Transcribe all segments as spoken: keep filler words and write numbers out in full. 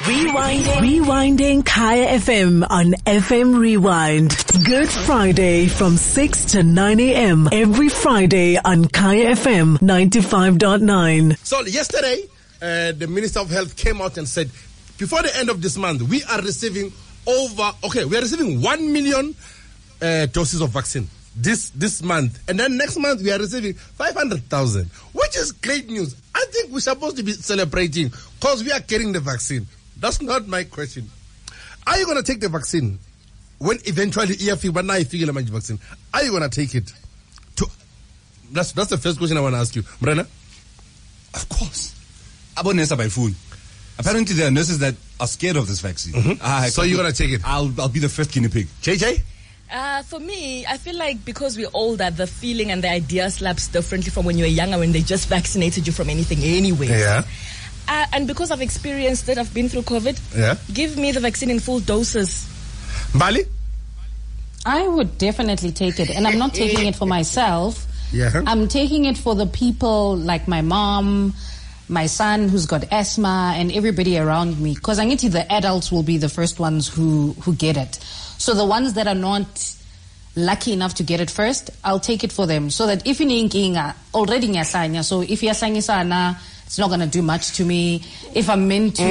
Rewinding. Rewinding Kaya F M on F M Rewind. Good Friday from six to nine a.m. every Friday on Kaya F M ninety-five point nine. So yesterday, uh, the Minister of Health came out and said, before the end of this month, we are receiving over, okay, we are receiving one million uh, doses of vaccine this this month. And then next month, we are receiving five hundred thousand, which is great news. I think we're supposed to be celebrating because we are getting the vaccine. That's not my question. Are you going to take the vaccine when eventually E F E, when I feel the vaccine? Are you going to take it? To, that's that's the first question I want to ask you. Mrena? Of course. Abonesa by phone. Apparently there are nurses that are scared of this vaccine. Mm-hmm. Ah, so you're going to take it? I'll I'll be the first guinea pig. J J? Uh, for me, I feel like because we're older, the feeling and the idea slaps differently from when you were younger, when they just vaccinated you from anything anyway. Yeah. Uh, and because I've experienced it, I've been through COVID. Yeah. Give me the vaccine in full doses. Bali? I would definitely take it. And I'm not taking it for myself. Yeah. I'm taking it for the people like my mom, my son who's got asthma, and everybody around me. Because I need to, the adults will be the first ones who, who get it. So the ones that are not lucky enough to get it first, I'll take it for them. So that if you're already nyasanya, so if you're sana, it's not going to do much to me. If I'm meant to,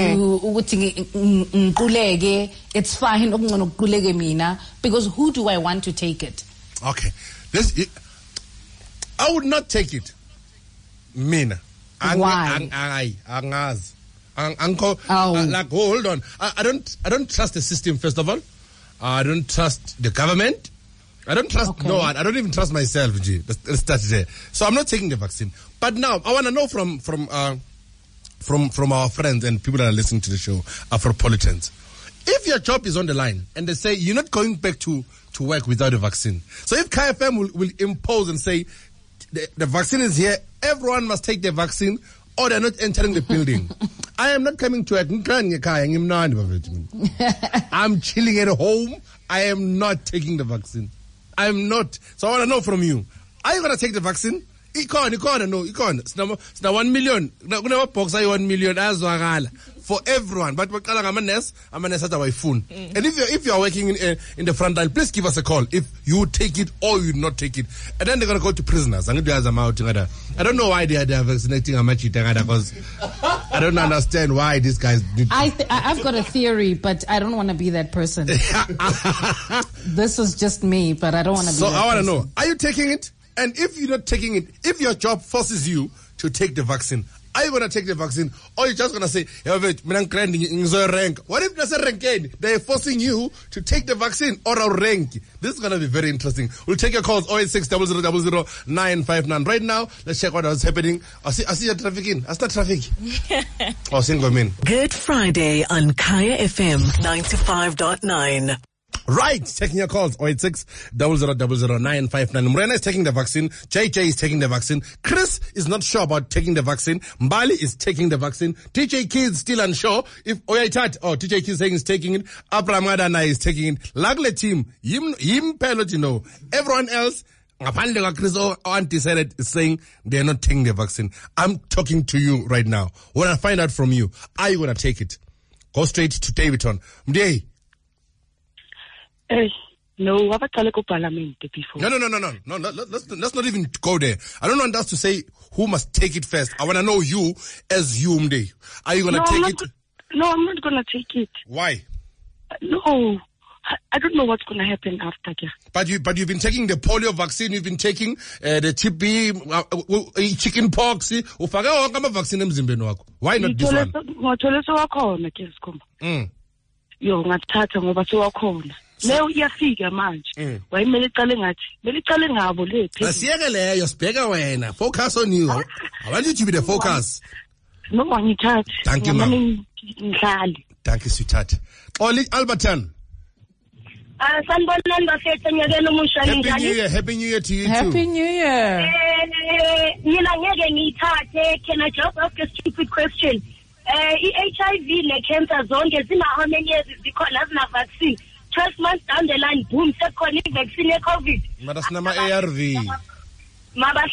mm. it's fine. Because who do I want to take it? Okay. This, I would not take it. Mina. Why? Angaz. Uncle, like, hold on. I, I don't, I don't trust the system. First of all, I don't trust the government. I don't trust okay. no one. I don't even trust myself. G. Let's, let's start there. So I'm not taking the vaccine. But now I want to know from from uh, from from our friends and people that are listening to the show, Afropolitans, if your job is on the line and they say you're not going back to to work without a vaccine. So if K F M will, will impose and say the, the vaccine is here, everyone must take the vaccine, or they're not entering the building. I am not coming to work. I'm chilling at home. I am not taking the vaccine. I'm not. So I want to know from you. Are you going to take the vaccine? You can't, you can't, no, you can't. It's now, it's now one million. Now, never box I one million as for everyone. But I'm a nurse, I'm a nurse at my phone. And if you're, if you're working in, uh, in the front line, please give us a call if you take it or you not take it. And then they're going to go to prisoners. I'm going to out. I don't know why they are, they are vaccinating Amachi because I don't understand why these guys need to. I th- I've got a theory, but I don't want to be that person. This is just me, but I don't want to be so that I want to person. know, are you taking it? And if you're not taking it, if your job forces you to take the vaccine, are you going to take the vaccine? Or you're just going to say, what if there's a rank? They're forcing you to take the vaccine or a rank. This is going to be very interesting. We'll take your calls, oh eight six, zero zero zero zero, nine five nine. Right now, let's check what is happening. I see, I see your traffic in. I start traffic. Oh, single min. Good Friday on Kaya F M ninety-five point nine. Right, taking your calls, oh eight six, zero zero zero zero, nine five nine. Mrena is taking the vaccine. J J is taking the vaccine. Chris is not sure about taking the vaccine. Mbali is taking the vaccine. T J Kids still unsure. If Oyaitat, oh, T J Kids saying is taking it. Abraham Adana is taking it. Lagle team, Yim, Yim Pelot, you know. Everyone else, apparently Chris or Auntie said is saying they're not taking the vaccine. I'm talking to you right now. When I find out from you, are you going to take it? Go straight to Davidton. Mdei. Hey, no, I've tried to parliament before. No, no, no, no, no, no. Let, let's let's not even go there. I don't want us to say who must take it first. I want to know you as you, Mde. Are you gonna no, take it? Go- no, I'm not gonna take it. Why? Uh, no, I, I don't know what's gonna happen after. Yeah. But you, but you've been taking the polio vaccine. You've been taking uh, the T B, uh, uh, chicken pox. Ufake wonke vaccine emzimbeni wakho. Why not this one? Ngothole sewakhona ke sikhomba. Mm. Yo ngathatha ngoba sewakhona. Leyo iyafika manje. Wayimele iqale ngathi, mele iqale ngabo le phezulu. Asiyeke leyo sibheka wena. Focus on you. I want you to be the focus. No ngithatha. Thank you, ma'am. Ngihlali. Thank you, sweetheart. Oli Albertan. Ah, sanibonani bafethu nyakeni omusha Happy njani? New Year. Happy New Year to you Happy too. New Year. Eh, mina ngeke ngithathe. Can I just ask a stupid question? Eh, i-H I V ne-cancer zonke zina how many years zikhona zina vaccine? twelve months down the line, boom, sekhona i-vaccine ye-COVID. Mara sinama A R V.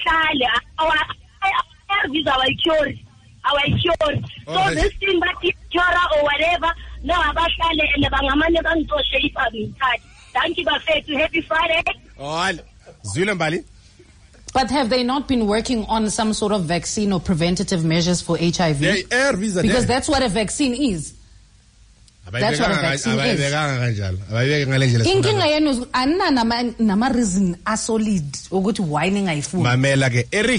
Mabahlale, our A R Vs are cured. Our cured. So Okay. this thing that Victoria or whatever. No, abahlale and bangamane bangitoshe if angithathe. Thank you, bafethu. Happy Friday. Oh, Zwile Mbali. But have they not been working on some sort of vaccine or preventative measures for H I V? They are visa because that's what a vaccine is. That's what a vaccine is. Inkinga yenu anna nama nama reason a solid ukuthi why ningayifuni. Mamela ke Eric.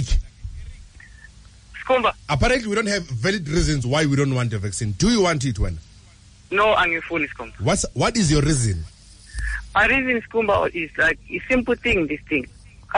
Skumba. Apparently we don't have valid reasons why we don't want a vaccine. Do you want it one? No, angifuni Skumba. What's what is your reason? My reason Skumba is like a simple thing this thing.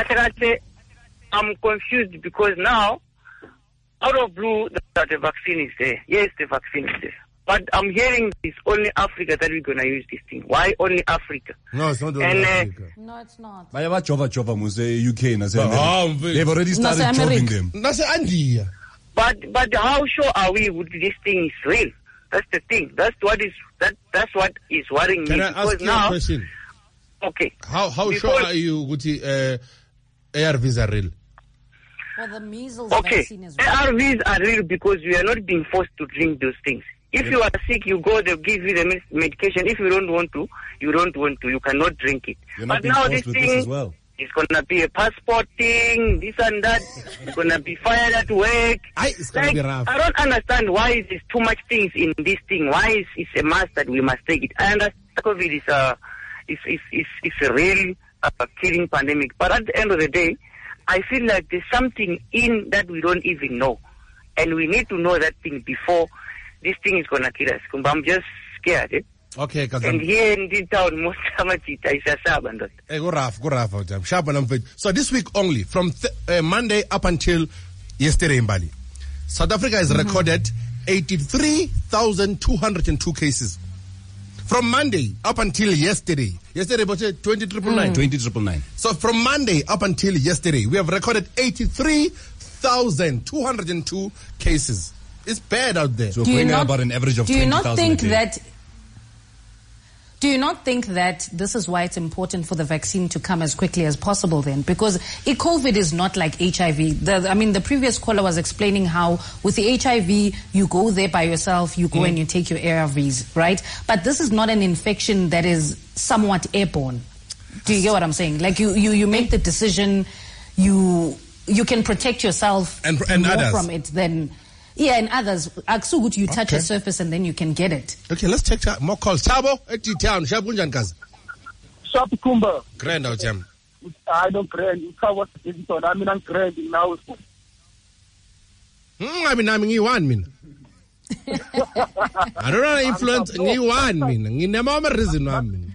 I'm confused because now, out of blue, that the vaccine is there. Yes, the vaccine is there. But I'm hearing it's only Africa that we're going to use this thing. Why only Africa? No, it's not only and, Africa. Uh, no, it's not. Bayaba jova jova muse U K na they've already started jobbing them. That's India. But but how sure are we with this thing is real? That's the thing. That's what is that that's what is worrying Can me. I because ask you now, a question? Okay. How how because, sure are you Guti uh A R Vs are real? Well, the measles okay. vaccine is real. A R Vs are real because we are not being forced to drink those things. If yeah. you are sick, you go, they'll give you the medication. If you don't want to, you don't want to. You cannot drink it. You're but now this thing this as well. is going to be a passport thing, this and that. It's going to be fired at work. I, it's going like, to be rough. I don't understand why there's too much things in this thing. Why is it's a must that we must take it? I understand COVID is a, is, is, is, is a real uh, killing pandemic. But at the end of the day, I feel like there's something in that we don't even know. And we need to know that thing before this thing is going to kill us. I'm just scared. Eh? Okay, because and here in this town, most of it is a sabandot. Hey, go rough, go rough. So this week only, from th- uh, Monday up until yesterday in Bali, South Africa has mm-hmm. recorded eighty-three thousand two hundred two cases. From Monday up until yesterday, yesterday was twenty triple nine. twenty triple nine. So from Monday up until yesterday, we have recorded eighty-three thousand two hundred two cases. It's bad out there. So we're going about an average of do you twenty not thousand think a day. that? Do you not think that this is why it's important for the vaccine to come as quickly as possible then? Because COVID is not like H I V. The, I mean, the previous caller was explaining how with the H I V, you go there by yourself, you go mm. and you take your A R Vs, right? But this is not an infection that is somewhat airborne. Do you get what I'm saying? Like you, you, you make the decision, you, you can protect yourself and, and more others. from it than... Yeah, and others. Aksugut, you touch okay. a surface and then you can get it. Okay, let's take more calls. Tabo, at the town. Shabunjan Kaz. Shop Kumba. Grand out, Jam. I don't grand. You cover it. I mean, I'm grand now. Hmm, I mean, I'm you one, mean. I don't know influence you one, mean. You never reason, I mean.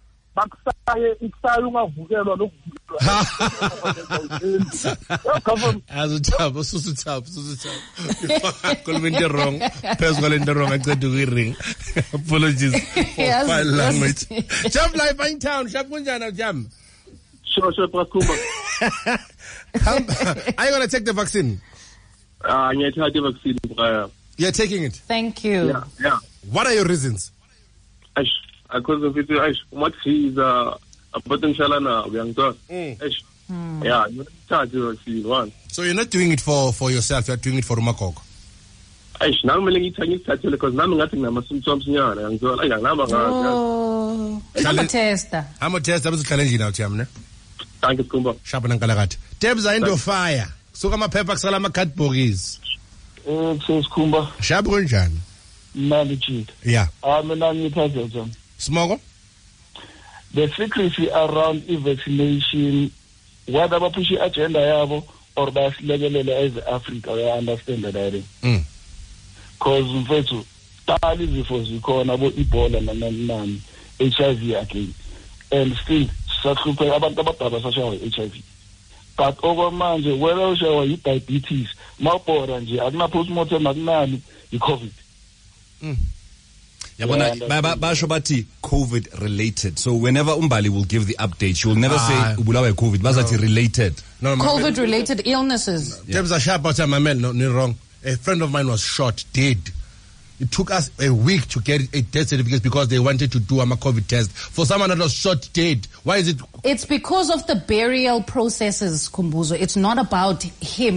As a tap, susu tap, susu tap. Call me the wrong. Personal in the wrong. I said to ring. Apologies for yes, my yes. language. Jam life in town. Shapunjana jam. Sure, sure, Pakuma. Are you gonna take the vaccine? Ah, uh, take the vaccine. You're taking it. Thank you. Yeah, yeah. What are your reasons? Ash, because of it, Ash, what is uh. Potential na young dog. Yeah, you charge you one. So you're not doing it for, for yourself, you're doing it for Rumakok. Aish, now I'm going to tell you because now I'm not going to symptoms here. I'm going to oh, I'm a tester. I'm a tester. I'm a challenge now, Chamne. Thank you, Kumba. Sharpen and Kalagat. Debs are into fire. So come a pepper salama cat bogies. Oh, so Kumba. Shabunjan. Managed. Yeah. I'm a non person. Smoggle? The secrecy around vaccination, whether we push agenda yabo or that's legal as Africa, I understand that I think. Because mfethu, tali zifo zikhona abo Ebola nanani H I V again, and still sakhuphe abantu abadala sashawa H I V. But over manje whether ushawa yi diabetes, mawubhora nje akuna postmortem akunani yi COVID. Mm. Yabona basho bathi COVID related. So whenever Umbali will give the update, she will never ah, say ubulawa COVID, bazathi no. related. No, COVID related illnesses. James yeah. Ashap about my man, no, no wrong. A friend of mine was shot dead. It took us a week to get a death certificate because they wanted to do a COVID test for someone that was shot dead. Why is it? It's because of the burial processes, Kumbuzo. It's not about him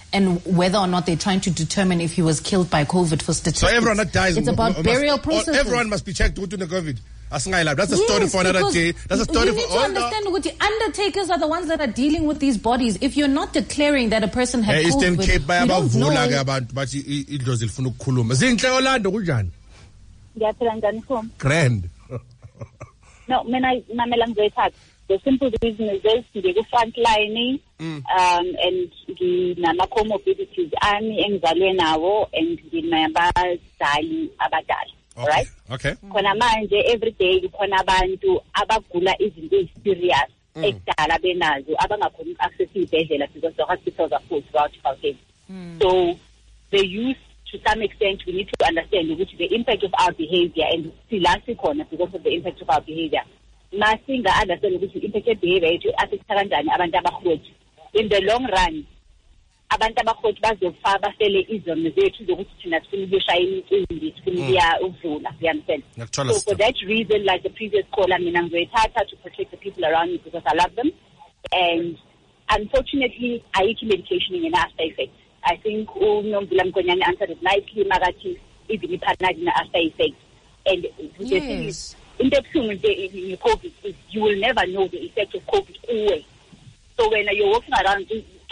and whether or not they're trying to determine if he was killed by COVID for statistics. So everyone that dies, it's about must, burial processes. Everyone must be checked with the COVID. That's a yes, story for another day. That's a story you need for to understand what the undertakers are the ones that are dealing with these bodies. If you're not declaring that a person had hey, COVID, Cape, you don't know. But it does it khuluma. Zinhle Orlando kunjani? Ngiyaphila njani Khumba? Grand. No, mina mamela ngizothatha. The simple reason is this, ngeke front line um and nginama comorbidities ami engizalwe nawo and nginabazali abadala. Okay. Right? Okay. Khona manje every day kukhona abantu abagula izinto eziserious ekudala benazo abangakhona access izibhedlela because the hospitals are full throughout Gauteng. So the youth, to some extent, we need to understand which the impact of our behavior and still last corner because of the impact of our behavior. Masinga understand which the impact of behavior to affect kanjani abantu abakhwethu. In the long run, abantu abakhwethu bazofa basele izono zethu zokuthi thina sifuna ukushaya imicimbi sifuna ukuya ukuvula, you understand? So for that reason, like the previous caller, mina ngizoyithatha to protect the people around me because I love them, and unfortunately ayikho medication enge-after effect. I think uNomvula Mkonyane answered it nicely, Magati, even if had an after effect. And the thing is, in the in COVID, is you will never know the effect of COVID always. So when you're walking around,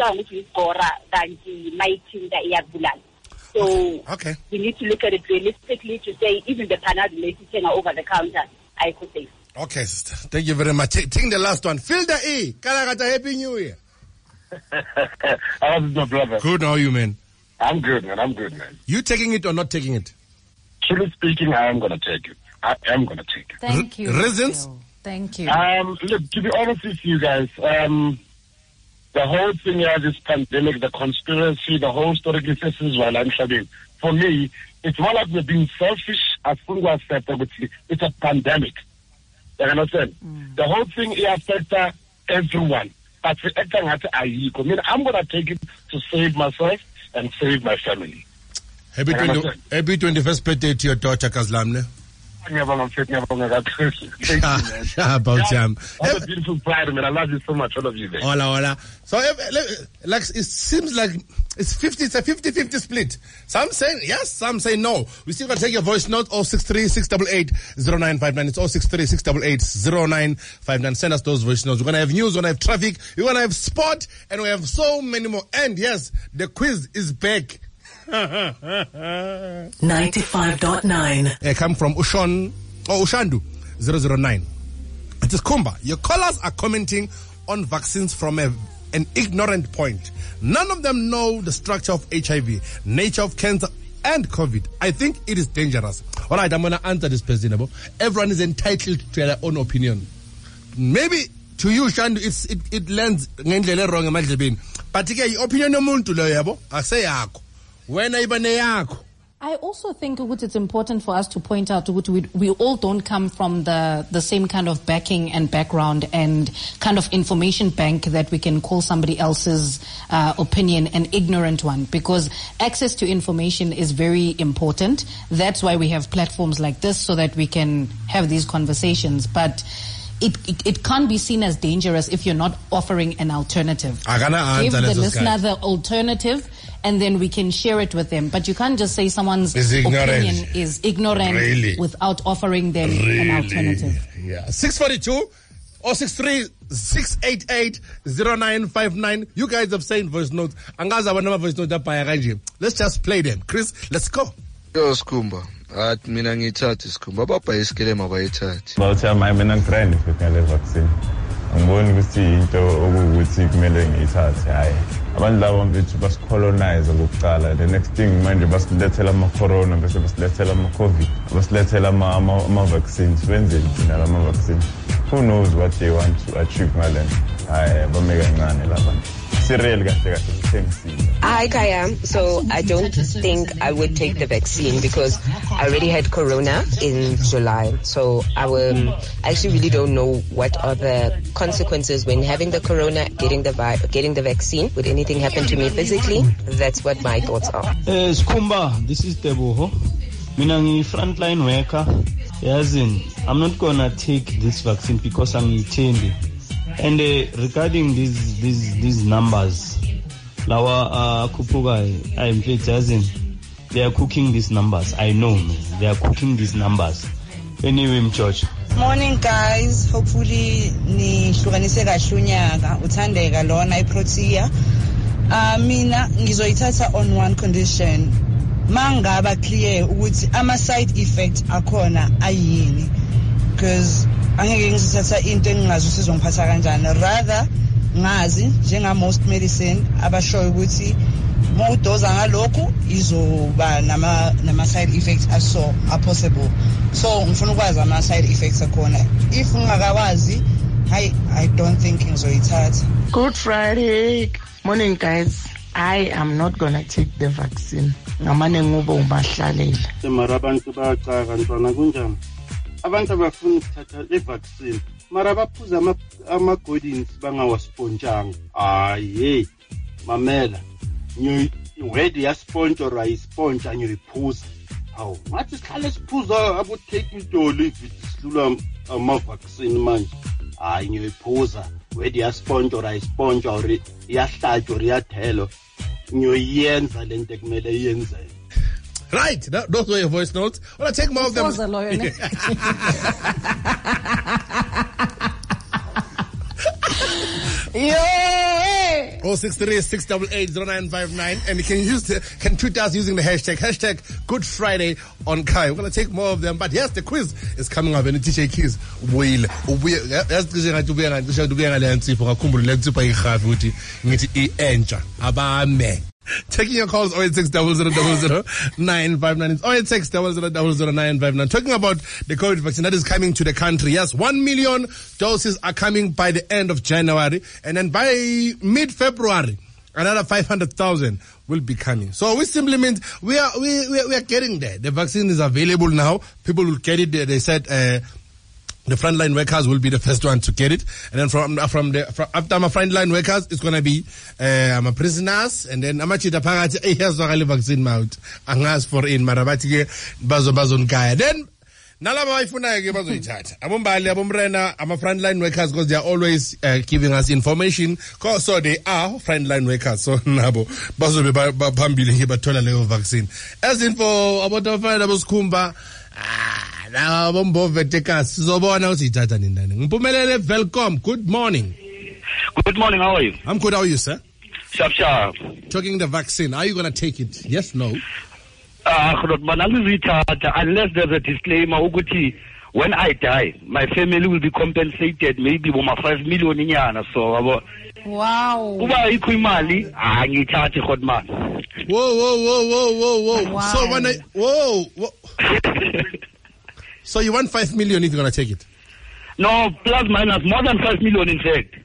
so okay. we need to look at it realistically to say even the Panadol over the counter, I could say. Okay, sister. Thank you very much. Take the last one. Phil the E. Kalagata, Happy New Year. How is my brother? Good, how are you, man? I'm good, man. I'm good, man. You taking it or not taking it? Truly speaking, I am going to take it. I am going to take it. Thank you. Reasons? Thank you. Um, look, to be honest with you guys, um, the whole thing here, this pandemic, the conspiracy, the whole story, while I'm shoving. For me, it's more like we're being selfish. As soon as I said, it's a pandemic. You understand? Mm. The whole thing here affects everyone. But I mean, I'm going to take it to save myself and save my family. Happy, twenty, happy twenty-first birthday to your daughter, Kazlamne. About jam. What a beautiful pride, man. I love you so much, all of you guys. Hola, hola. So, like, it seems like it's fifty, it's a fifty-fifty split. Some saying yes, some say no. We still got to take your voice note, oh six three, six eight eight, oh nine five nine. It's oh six three, six eight eight, oh nine five nine. Send us those voice notes. We're going to have news, we're going to have traffic, we're going to have sport, and we have so many more. And yes, the quiz is back. ninety-five point nine. I come from Ushon, or Ushandu, zero zero nine. It is Kumba. Your callers are commenting on vaccines from a, an ignorant point. None of them know the structure of H I V, nature of cancer, and COVID. I think it is dangerous. All right, I'm going to answer this question. Everyone is entitled to their own opinion. Maybe to you, Shandu, it's, it, it lands wrong. But your opinion is I say yako. When I also think it's important for us to point out we, we all don't come from the, the same kind of backing and background and kind of information bank that we can call somebody else's uh, opinion an ignorant one, because access to information is very important. That's why we have platforms like this, so that we can have these conversations. But It, it it can't be seen as dangerous if you're not offering an alternative. Give the listener the alternative, and then we can share it with them. But you can't just say someone's opinion is ignorant really? without offering them really? an alternative. Yeah. six forty-two or six three, six eight eight, oh nine five nine. You guys have sent voice notes. Let's just play them. Chris, let's go. Yo, Skumba. Athi mina ngithathe Skumba. Baba isikele mabayithathe. Bawuthi ama mina ngigrand ngale vaccine. Angiboni ukuthi into okuwukuthi kumele ngiyithathe. Hayi. Abantu labo mfethu basicolonize ngokuqala. The next thing manje basilethela ama corona bese basilethela ama covid. Basilethela ama ama vaccines. Wenzeni thina ama vaccines? Who knows what they want to achieve ngale? Hayi bameka kancane labantu. Hi Kaya, so I don't think I would take the vaccine because I already had corona in July. So I will, I actually really don't know what are the consequences when having the corona, getting the vi- getting the vaccine. Would anything happen to me physically? That's what my thoughts are. Uh, Skumba, this is Teboho. Mina ngi frontline worker. Yazin, I'm not gonna take this vaccine because I'm Itendi. And uh, regarding these these these numbers, lawa akhuphukayo I mfethu yazini they are cooking these numbers. I know man. They are cooking these numbers. Anyway Mjojo. Morning guys, hopefully nihlukanise kahle unyaka uthandeka lona iProtea. Ah mina ngizoyithatha on one condition. Mangaba clear ukuthi ama side effects akhona ayini, because angeke ngizithatha into engingazi ukuthi izongiphatha kanjani, rather ngazi njenga most medicine abashoyo ukuthi mawudoza ngalokhu izoba nama nama side effects aso are possible. So ngifuna ukwazi ama side effects akhona. If ngingakawazi, I I don't think ngizoyithatha. Good Friday. Morning guys. I am not going to take the vaccine. Ngamane ngubo ubahlalela. Mara abantu bayacaka ntwana kunjani? Abantu abafuna ukuthatha i-vaccine. Mara baphuza ama ama godins bangawasponjanga. Hayi, mamela. Nyo wedi ya sponge or I sponge and you repose. Hawu, ngathi sihlale siphuza abo take idoli isidlula ama vaccine manje. Hayi nyoyiphuza wedi ya sponge or I sponge or iyahlatsha or iyathelo. Nyoyenza lento ekumele yenze. Right, that, those were your voice notes. Well, I take more of them. Yeah. oh six three six eight eight zero nine five nine, and you can use the, can tweet us using the hashtag hashtag Good Friday on Kai. We're gonna take more of them, but yes, the quiz is coming up and the teacher keys will that's to be an to be an answer for a kumbu let's pay half with it enter abame. Taking your calls oh eight six zero zero zero zero nine five nine. It's oh eight six zero zero zero zero nine five nine. Talking about the COVID vaccine that is coming to the country. Yes, one million doses are coming by the end of January, and then by mid-February, another five hundred thousand will be coming. So which simply means we are we we, we are getting there. The vaccine is available now. People will get it. They, they said. Uh, The frontline workers will be the first one to get it, and then from from the from, after my frontline workers, it's gonna be uh, my prisoners, and then amachita phakathi eh yazwakale vaccine mount angas for in marabathi ke bazo bazon kaya. Then nalaba bayifuna ke bazoyithatha abombali abomrena ama frontline workers, because they are always uh, giving us information, so they are frontline workers, so nabo bazobe phambili ke bathola leyo vaccine. As in for about abafana abosikhumba la bombo vetekas zobona usithatha nindani ngiphumelele. Welcome, good morning. Good morning, how are you? I'm good, how are you, sir? Sharp sharp. Talking the vaccine, are you going to take it? Yes, no? Ah, uh, unless there's a disclaimer ukuthi when I die my family will be compensated maybe boma five million inyana, so abo. Wow. Kuba ikho imali angithathe godman. Whoa whoa whoa whoa whoa whoa. Wow. So when I whoa, whoa. So you want five million if you're gonna take it? No, plus minus more than five million in fact.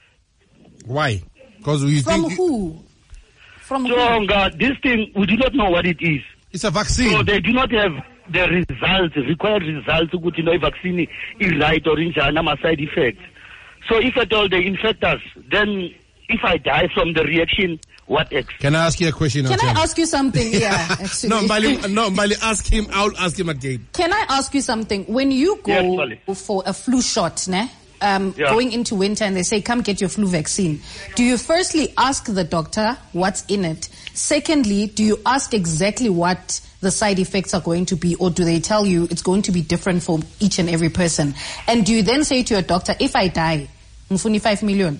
Why? Because we from think who? From so, who? God, this thing we do not know what it is. It's a vaccine. So they do not have the results, required results to you know if vaccine is right or in ama side effects. So if at all they infect us, then if I die from the reaction, what else? Can I ask you a question? Can I ask you something? Yeah, actually. no, Mbali, no, Mbali, ask him. I'll ask him again. Can I ask you something? When you go yes, for a flu shot, ne? Um, yeah. going into winter and they say, come get your flu vaccine. Do you firstly ask the doctor what's in it? Secondly, do you ask exactly what the side effects are going to be, or do they tell you it's going to be different for each and every person? And do you then say to your doctor, if I die, ngifuni five million?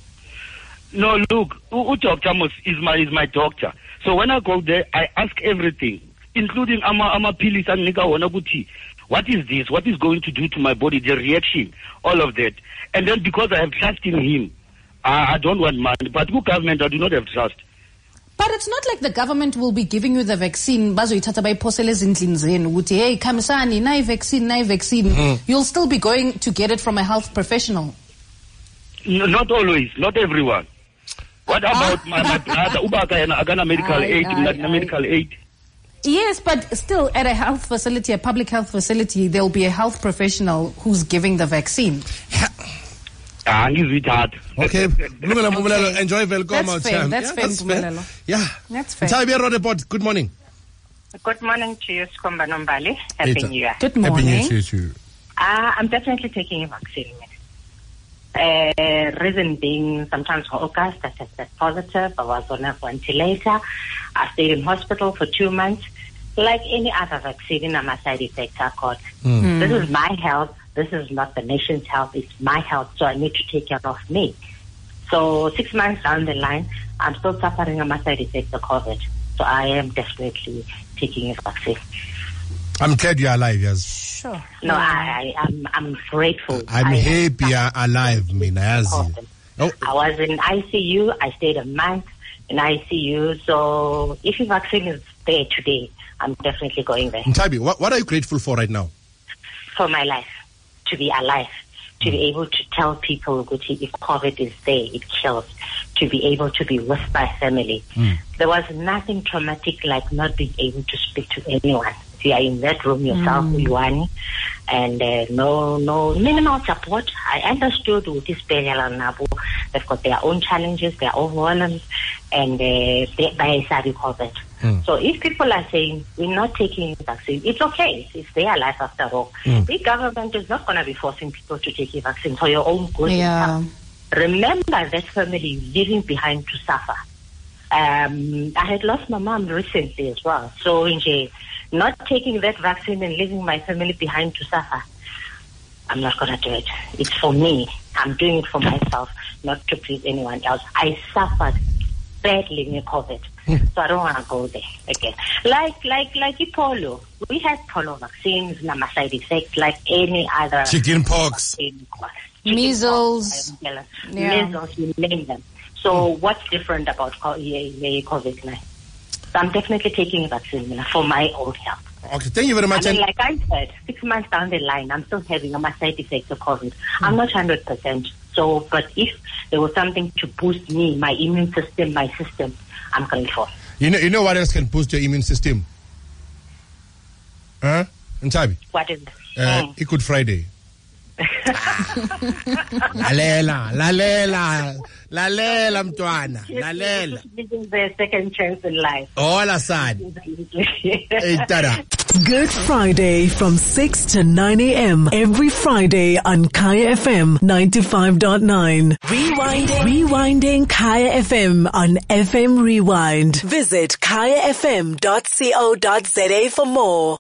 No, look, Doctor is my is my doctor. So when I go there, I ask everything, including ama ama pilis and nika wona guti. What is this? What is going to do to my body? The reaction, all of that. And then because I have trust in him, I, I don't want money. But who government, I do not have trust. But it's not like the government will be giving you the vaccine. Bazoyithatha bayiphosele ezindlini zenu ukuthi hey khamisani nayi vaccine nayi vaccine. Mm. You'll still be going to get it from a health professional. No, not always, not everyone. What about my, my brother? Ubaka and Agana medical aid, medical aid. Yes, but still at a health facility, a public health facility, there'll be a health professional who's giving the vaccine. Okay, enjoy welcome. That's fair. That's fair. That's fair. Yeah, that's fair. Report. Good morning. Good morning to you, Skomba Nombali. Happy New Year. Good morning. Happy New Year to you. Uh, I'm definitely taking a vaccine. Uh, reason being, sometimes for August, I tested positive. I was on a ventilator. I stayed in hospital for two months. Like any other vaccine, I'm a side effect I got. Mm. This is my health. This is not the nation's health. It's my health, so I need to take care of me. So six months down the line, I'm still suffering on my side effects of COVID. So I am definitely taking a vaccine. I'm glad you're alive, yes. Sure. No, I, I, I'm, I'm grateful. I'm I happy you're alive, Mina, yes. Oh. I was in I C U. I stayed a month in I C U. So if your vaccine is there today, I'm definitely going there. Ntabi, what, what are you grateful for right now? For my life. To be alive. To be able to tell people, Guti, if COVID is there, it kills. To be able to be with my family. Mm. There was nothing traumatic like not being able to speak to anyone. You are in that room yourself, mm. Yuani, and uh, no, no minimal support. I understood with this Nabu, they've got their own challenges, their own problems, and uh, they by COVID. Mm. So if people are saying we're not taking the vaccine, it's okay. It's their life after all. Mm. The government is not going to be forcing people to take a vaccine for your own good. Yeah. Remember that family you're leaving behind to suffer. Um, I had lost my mom recently as well. So in jail, not taking that vaccine and leaving my family behind to suffer, I'm not going to do it. It's for me. I'm doing it for myself, not to please anyone else. I suffered badly in COVID, so I don't want to go there again. Like, like, like polio. We had polio vaccines, no side effects, like any other. Chicken pox. Measles. Yeah. Measles, you name them. So mm. what's different about COVID now? So I'm definitely taking a vaccine for my own health. Okay, thank you very much. I mean, like I said, six months down the line, I'm still having a side effects of COVID. Mm. I'm not one hundred percent. So, but if there was something to boost me, my immune system, my system, I'm going for. You know, you know what else can boost your immune system? Huh? Ntabi? What is it? Uh, mm. Good Friday. lalela lalela lalela mntwana lalela the second chance in life. Hola son. Good Friday from six to nine a.m. every Friday on Kaya F M ninety-five point nine. Rewinding. Rewinding Kaya F M on F M Rewind. Visit kaya f m dot co dot za for more.